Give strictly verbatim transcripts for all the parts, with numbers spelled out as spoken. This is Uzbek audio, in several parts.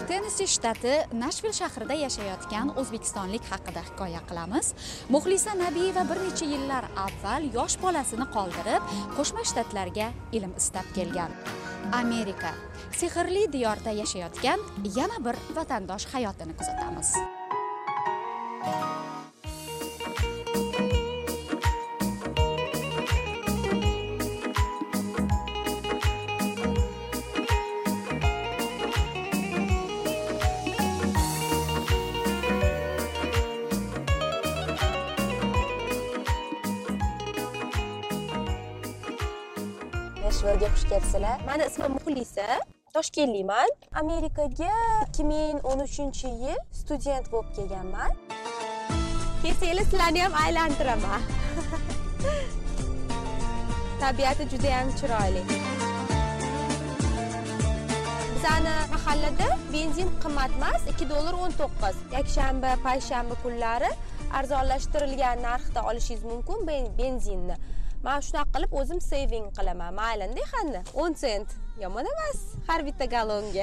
Tennessi shtati Nashvil shahrida yashayotgan o'zbekistonlik haqida hikoya qilamiz. Muxlisa Nabiyeva bir necha yillar avval yosh bolasini qoldirib, Qo'shma Shtatlarga ilm istab kelgan. Amerika sehrli diyorda yashayotgan yana bir vatandosh hayotini kuzatamiz. Nashvilga xush kelibsizlar. Meni ismim Muxlisa, Toshkentliman. Amerikaga ikki ming o'n uchinchi yil student bo'lib kelganman. Kelsanglar sizlarni ham aylantiraman. Tabiati juda ham chiroyli. Bizani mahallada benzin qimmat emas, ikki dollar o'n to'qqiz. Yakshanba, payshanba kunlari arzonlashtirilgan narxda olishingiz mumkin benzinni. Men shunaqa qilib o'zim saving qilaman. Maylinda qanday? o'n sent. Yomon emas har bitta galonga.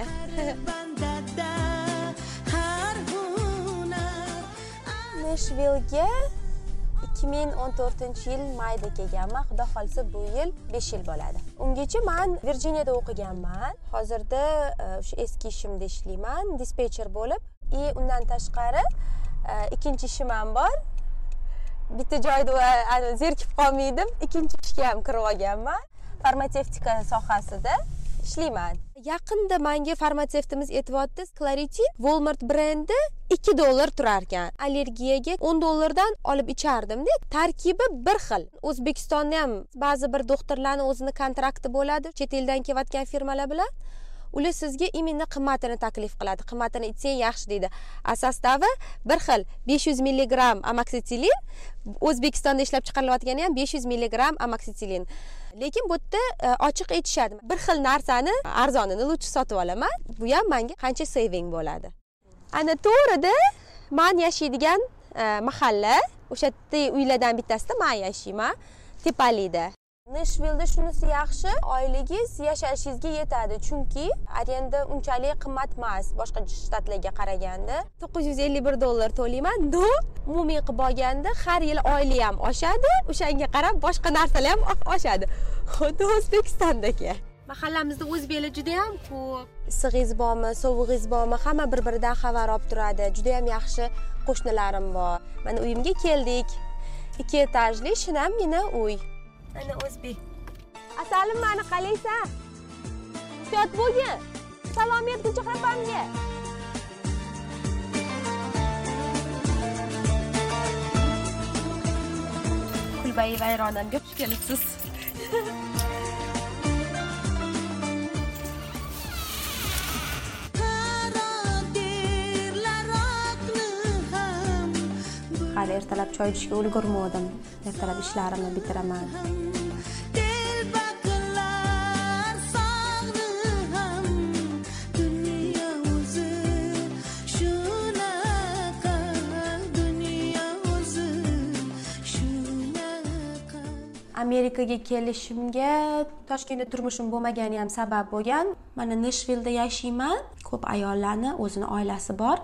Nashvilga ikki ming o'n to'rtinchi yil mayda kelganman. Xudo xolsa bu yil besh yil bo'ladi. Ungacha men Virginiyada o'qiganman. Hozirda o'sha eski ishimda ishlayman, dispetcher bo'lib. И undan tashqari ikkinchi ishim ham bor. Bitta joyda zerikib qolmaydim. Ikkinchi ishga ham kirib olganman. Farmatsevtika sohasida ishlayman. Yaqinda menga farmatsevtimiz aytibdi, Claritin Walmart brendi ikki dollar turar ekan. Allergiyaga o'n dollardan olib ichardim-da. Tarkibi bir xil. O'zbekistonda ham ba'zi bir doktorlarning o'zini kontrakti bo'ladi, chet eldan kelayotgan firmalar bilan. Ular sizga imенно qimmatini taklif qiladi. Qimmatini aytsang yaxshi deydi. Sostavi bir xil besh yuz milligram amoksisilin, O'zbekistonda ishlab chiqarilayotgani ham besh yuz milligram amoksisilin. Lekin bu yerda ochiq aytishadi. Bir xil narsani arzonini lutchi sotib olaman. Bu ham menga qancha saving bo'ladi. Ana to'g'rida men yashaydigan mahalla, o'sha uylardan bittasida men yashayman, Tepalida. Nashvilda shunisi yaxshi, oyligingiz yashashingizga yetadi, chunki arenda unchalik qimmat emas boshqa shtatlarga qaraganda. to'qqiz yuz ellik bir dollar to'layman. No, umumiy qilib olganda har yil oyli ham oshadi, o'shanga qarab boshqa narsalar ham oshadi. Xuddi O'zbekistondagi. Mahallamizda o'zbeklar juda ham ko'p. Issig'ingiz bormi, sovug'ingiz bormi, hamma bir-biridan xabar olib turadi. Juda ham yaxshi qo'shnilarim bor. Mana uyimga keldik. ikki etajli shinamgina uy. Ana o'zbek. Asalim, meni qalaysan? Shot bo'lgin. Salom aytguncha xonapamga. Kulbayi vayronamga xush kelibsiz. Hali ertalab choy ichishga ulgurmadim. Ertalab ishlarimni bitiraman. Amerikaga kelishimga Toshkentda turmushim bo'lmagani ham sabab bo'lgan. Mana Nashvilda yashayman. Ko'p ayollarni o'zini oilasi bor.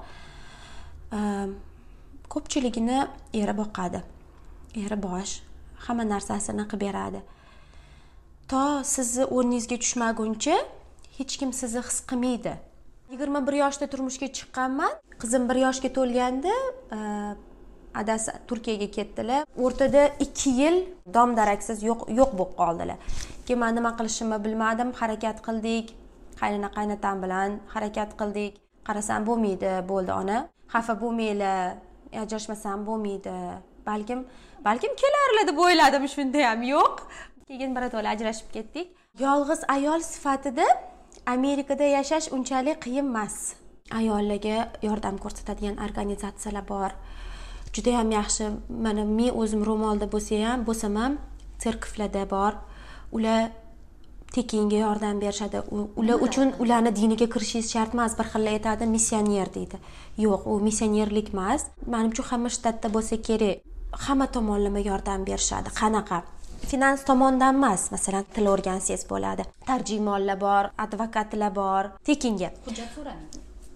Ko'pchiligini eri boqadi. Eri bosh, hamma narsasini qilib beradi. To sizni o'rningizga tushmaguncha hech kim sizni his qilmaydi. yigirma bir yoshda turmushga chiqqanman. Qizim bir yoshga to'lganda adasi Turkiyaga ketdilar. O'rtada ikki yil dom-daraksiz yo'q yo'q bo'lib qoldilar. Keyin men nima qilishimni bilmadim, harakat qildik. Qaynona qaynatam bilan harakat qildik. Qarasam bo'lmaydi, bo'ldi ona. Xafa bo'lmanglar, ajrashmasam bo'lmaydi. Balkim balkim kelarlar deb o'yladim, shunda ham yo'q. Keyin birato'la ajrashib ketdik. Yolg'iz ayol sifatida Amerikada yashash unchalik qiyin emas. Ayollarga yordam ko'rsatadigan organizatsiyalar bor. Juda ham yaxshi. Mana men o'zim ro'molda bo'lsa ham, bo'lsam ham serkiflarda bor. Ular tekinga yordam berishadi. Ular uchun ularni diniga kirishingiz shart emas. Bir xil aytadi, missioner deydi. Yo'q, u missionerlik emas. Menimcha hamma shtatda bo'lsa kerak. Hamma tomonlama yordam berishadi. Qanaqa? Finans tomondan emas, masalan, til o'rgansangiz bo'ladi. Tarjimonlar bor, advokatlar bor, tekinga. Hujjat so'ramaydi.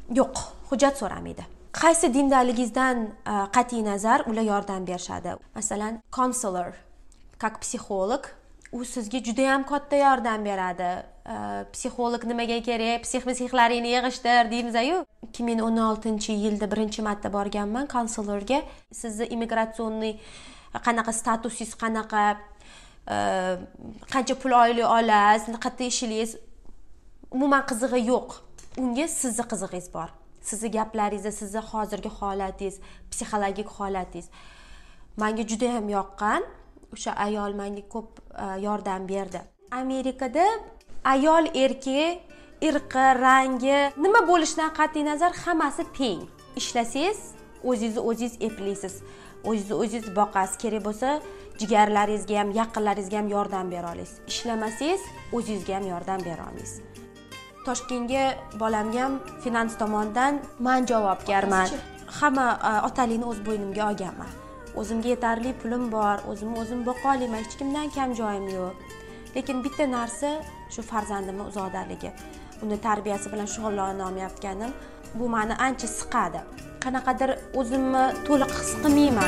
yo'q, hujjat so'ramaydi. Qaysi dindaligingizdan qat'iy nazar ular yordam berishadi. Masalan, counselor, как psixolog, u sizga juda ham katta yordam beradi. Psixolog nimaga kerak? Psix-psixlaringni yig'ishtir deymiz-ku. ikki ming o'n oltinchi yilda birinchi marta borganman counselorga. Sizni immigratsionni qanaqa statusingiz qanaqa, qancha pul oylik olasiz, qayerda ishlaysiz, umuman qizig'i yo'q. Unga sizni qizig'ingiz bor. Sizni gaplaringiz, sizni hozirgi holatingiz, psixologik holatingiz menga juda ham yoqqan. O'sha ayol menga ko'p yordam berdi. Amerikada ayol erkak irqi, rangi, nima bo'lishidan qat'iy nazar hammasi teng. Ishlasangiz, o'zingizni o'zingiz eplaysiz. O'zingizni o'zingiz boqasiz. Kerak bo'lsa, jigarlaringizga ham, yaqinlaringizga ham yordam bera olasiz. Ishlamasangiz, o'zingizga ham yordam bera olasiz. Toshkentga bolamga ham finans tomonidan men javobgarman. Hamma otalikni o'z bo'ynimga olganman. O'zimga yetarli pulim bor, o'zimni o'zim boqa olaman, hech kimdan kam joyim yo'q. Lekin bitta narsa shu farzandimni uzoqdaligi. Uni tarbiyasi bilan shug'ullana olmayotganim bu meni ancha siqadi. Qanaqadir o'zimni to'liq his qilmayman.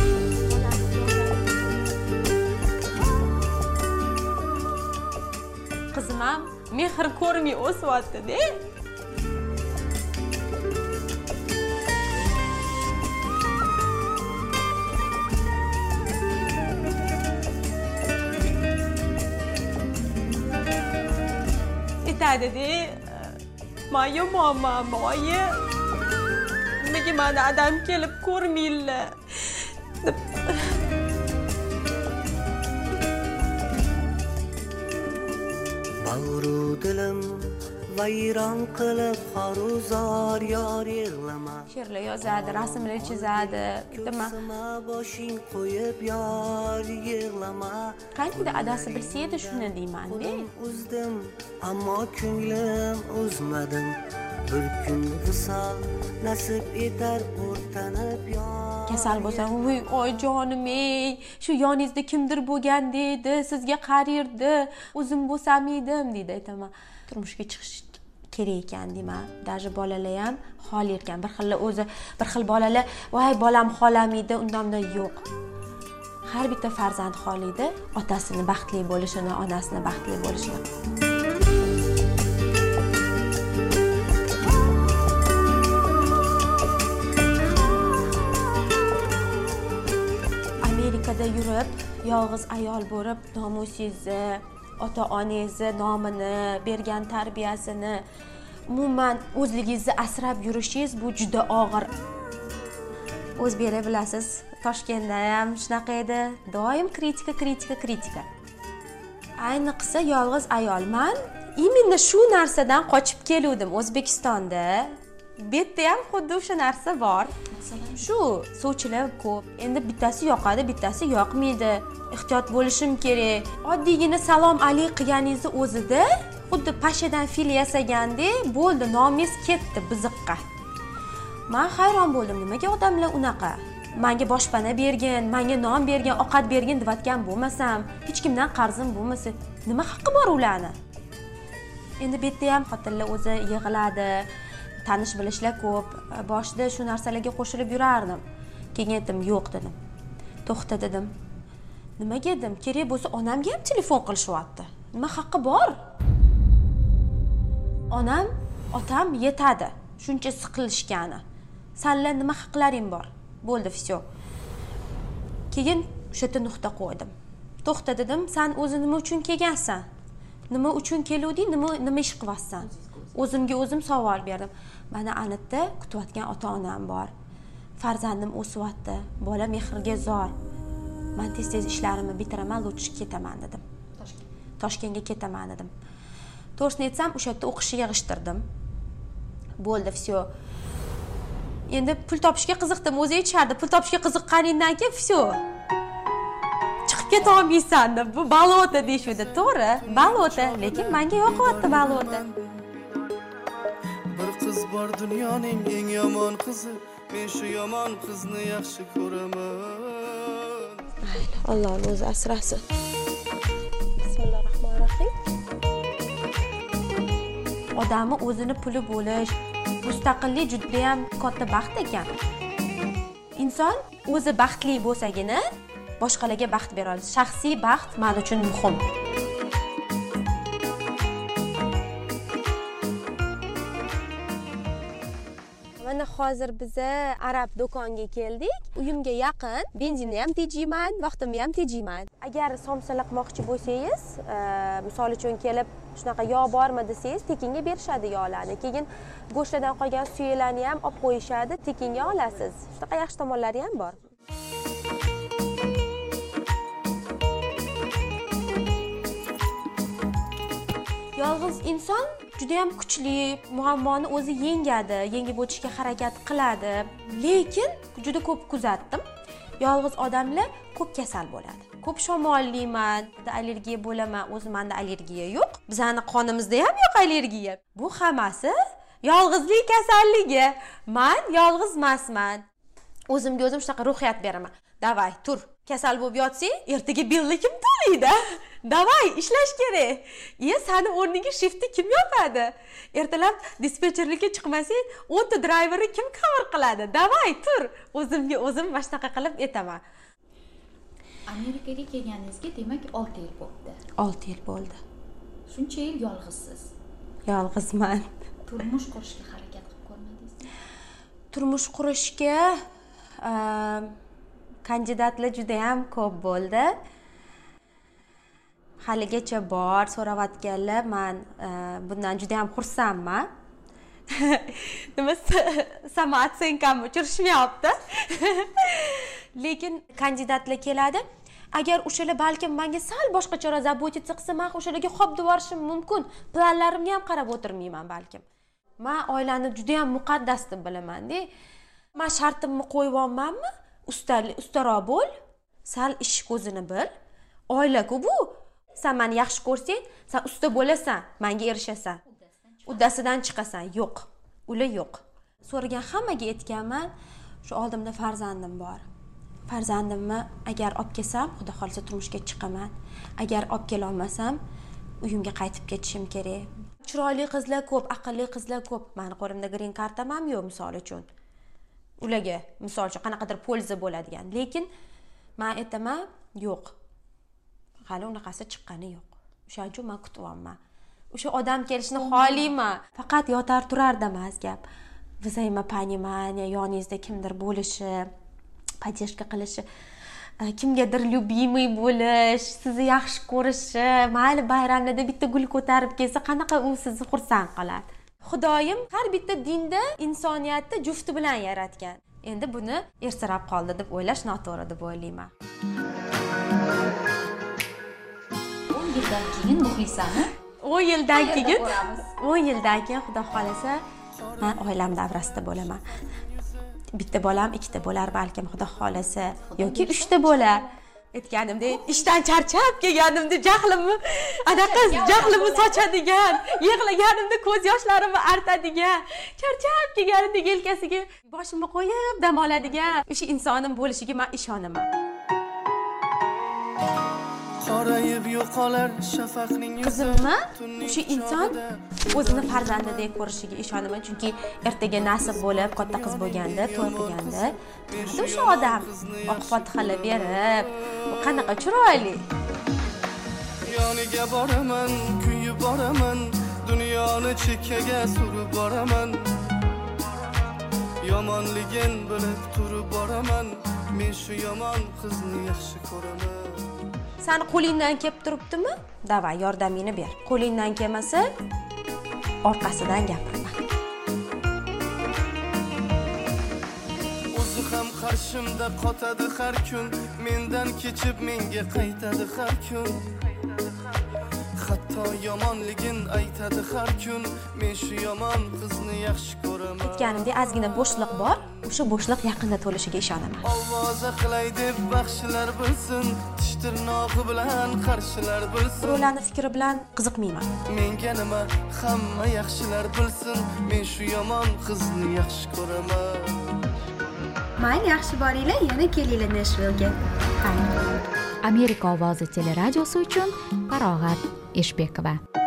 Qizim ham mehr ko'rmay o'syapti-da. Aytadi-da, "Men yomonman, moyi. Nimaga meni adam kelib ko'rmaylar?" deb. Bag'ru dilim vayron qilib xaruzor yor yig'lama. She'rlar yozadi, rasmlar chizadi. Nima? Boshing qo'yib yor yig'lama. Qancha adasi bilsa edi shuni deyman-da. Uzdim, ammo ko'nglim uzmadim. Bir kun visol nasib etar o'rtanib yor. Kasal bo'lsa, "Voy, oyijonim ey, shu yoningizda kimdir bo'lgan deydi, sizga qarayirdi, o'zim bo'lsam edim" deydi. Aytaman, turmushga chiqish kerak ekan deyman. Даже bolalar ham xohlar ekan. Bir xil o'zi, bir xil bolalar, "Voy, bolam xohlamaydi", undanda yo'q. Har bitta farzand xohlaydi otasini baxtli bo'lishini, onasini baxtli bo'lishini. Amerikada yurib, yolg'iz ayol bo'lib, nomusingizni, ota-onangizni nomini, bergan tarbiyasini, umuman o'zligingizni asrab yurishingiz bu juda og'ir. O'z bera bilasiz, Toshkentda ham shunaqa edi. Doim kritika, kritika, kritika. Ayniqsa yolg'iz ayolman. Именно shu narsadan qochib keldim O'zbekistonda. Bu yerda ham xuddi o'sha narsa bor. Shu sovchilar ko'p. Endi bittasi yoqadi, bittasi yoqmaydi. Ehtiyot bo'lishim kerak. Oddiygina salom alayk qilganingizni o'zida xuddi pashadan fil yasaganda bo'ldi, nomingiz ketdi biziqqa. Men hayron bo'ldim, nimaga odamlar unaqa? Menga boshpana bergin, menga non bergin, ovqat bergin devatgan bo'lmasam, hech kimdan qarzim bo'lmasa, nima haqqi bor ularni? Endi bu yerda ham xotinlar o'zi yig'iladi. Tanish bilishlar ko'p. Boshida shu narsalarga qo'shilib yurardim. Keyin aytdim, yo'q dedim. To'xta dedim. Nimaga dedim? Kerak bo'lsa onamga ham telefon qilishyapti. Nima haqqi bor? Onam, otam yetadi. Shuncha siqilishgani. Senlar nima haqlaring bor? Bo'ldi, всё. Keyin o'sha yerda nuqta qo'ydim. To'xta dedim, sen o'zi nima uchun kelgansan? Nima uchun keluvding? Nima nima ish qilyapsan? O'zimga o'zim savol berdim. Mana anitda kutayotgan ota-onam bor. Farzandim o'syapti. Bola mehrga zor. Men tez-tez ishlarimni bitiraman, lutch ketaman dedim. Toshkentga ketaman dedim. To'g'risini aytsam, o'sha yerda o'qishga yig'ishtirdim. Bo'ldi, всё. Endi pul topishga qiziqdim. O'zi aytishardi, pul topishga qiziqqaningdan keyin всё. Chiqib keta olmaysan deb. Bu balota deyishdi, to'g'ri? Balota, lekin menga yoqyapti balota. Bir qiz bor dunyoning eng yomon qizi. Men shu yomon qizni yaxshi ko'raman. Alloh o'zi asrasin. Bismillahirrohmanirrohim. Odamni o'zini puli bo'lish, Mustaqillik juda ham katta baxt ekan. Inson o'zi baxtli bo'lsagina boshqalarga baxt bera oladi. Shaxsiy baxt men uchun muhim. Mana hozir biz arab do'konga keldik. Uyimga yaqin, benzinni ham tejayman, vaqtimni ham tejayman. Agar somsalar qilmoqchi bo'lsangiz, misol uchun kelib shunaqa yog' bormi desangiz, tekinga berishadi yog'larni. Keyin go'shtlardan qolgan suyaklarni ham olib qo'yishadi, tekinga olasiz. Shunaqa yaxshi tomonlari ham bor. Yolg'iz inson juda ham kuchli, muammoni o'zi yengadi, yengib o'tishga harakat qiladi. Lekin juda ko'p kuzatdim. Yolg'iz odamlar ko'p kasal bo'ladi. Ko'p shamolliman, allergiya bo'laman, o'zimda allergiya yo'q. Bizning qonimizda ham yo'q allergiya. Bu hammasi yolg'izlik kasalligi. Men yolg'iz emasman. O'zimga o'zim shunaqa ruhiyat beraman. Davay, tur. Kasal bo'lib yotsang, ertaga billni kim to'laydi? Davay, ishlash kerak. Ye, seni o'rniga shiftni kim yopadi? Ertalab dispetcherlikka chiqmasang, o'nta driverni kim cover qiladi? Davay, tur. O'zimga o'zim mana shunaqa qilib aytaman. Amerikaga kelganingizga demak olti yil bo'ldi. olti yil bo'ldi. Shuncha yil yolg'izsiz. Yolg'izman. Turmush qurishga harakat qilib ko'rmadingizmi? Turmush qurishga kandidatlar juda ham ko'p bo'ldi. Haligacha bor, so'rayotganlar, men bundan juda ham xursandman. Nima samoat senkam uchirishmayapti. Lekin kandidatlar keladi. Agar o'shalar balkim menga sal boshqacha zabotitsiya qilsa, men o'shalarga xo'p devorishim mumkin. Planlarimni ham qarab o'tirmayman balkim. Men oilani juda ham muqaddas deb bilaman-da. Men shartimni qo'yib olmanmi? Ustali, ustaroq bo'l, sal ish ko'zini bil. Oila-ku bu. Sen meni yaxshi ko'rsang, sen usta bo'lasan, menga erishasan. Uddasidan chiqasan. Yo'q. Ular yo'q. So'ragan hammaga aytganman, shu oldimda farzandim bor. Farzandimni agar olib kelsam, xudo xolsa turmushga chiqaman. Agar olib kela olmasam, uyimga qaytib ketishim kerak. Chiroyli qizlar ko'p, aqlli qizlar ko'p. Meni qo'limda green kartam ham yo'q, misol uchun. Ularga misol uchun qanaqadir polza bo'ladigan. Lekin men aytaman, yo'q. Hali unaqasi chiqqani yo'q. O'shaning uchun men kutyapman. O'sha odam kelishini xohlayman. Faqat yotar turarda emas gap. Взаимо понимание, yoningizda kimdir bo'lishi, поддержка qilishi, kimgadir любимый bo'lish, sizni yaxshi ko'rishi, mayli bayramlarda bitta gul ko'tarib kelsa, qanaqa u sizni xursand qiladi. Xudoyim har bitta dinda insoniyatni jufti bilan yaratgan. Endi buni ersirab qoldi deb o'ylash noto'g'ri deb o'ylayman. o'n yildan keyin Muxlisani o'n yildan keyin o'n yildan keyin xudo xolasa men oilam davrasida bo'laman. Bitta bolam, ikkita bo'lar balkim xudo xolasa yoki uchta bo'lar. Aytganimdek, ishdan charchab kelganimda jahlimni, anaqa jahlimni sochadigan, yig'laganimda ko'z yoshlarimni artadigan, charchab kelganimda yelkasiga boshimni qo'yib dam oladigan o'sha insonim bo'lishiga men ishonaman. Qorayib yo'qolar shafaqning yuzi. Qizimni o'sha inson o'zini farzandidek ko'rishiga ishonaman, chunki ertaga nasib bo'lib katta qiz bo'lganda, to'y qilganda, o'sha odam oq fotihalar berib, qanaqa chiroyli. Yoniga boraman, kuyib boraman, dunyoni chekkaga surib boraman. Yomonligin bilib turib boraman, men shu yomon qizni yaxshi ko'raman. Sen qo'lingdan kelib turibdimi? Davay, yordamingni ber. Qo'lingdan kelmasa, orqasidan gapirma. O'zi ham qarshimda qotadi har kun, mendan kechib menga qaytadi har kun. Hatto yomonligin aytadi har kun, men shu yomon qizni yaxshi ko'raman. Aytganimdek, ozgina bo'shliq bor, o'sha bo'shliq yaqinda to'lishiga ishonaman. Ovoza qilay deb baxshilar bilsin, tish tirnog'i bilan qarshilar bilsin. Birovlarning fikri bilan qiziqmayman. Menga nima, hamma yaxshilar bilsin, men shu yomon qizni yaxshi ko'raman. Mayli, yaxshi boringlar, yana kelinglar Nashvillga. Amerika ovozi teleradiosi uchun Farog'at Eshbekova.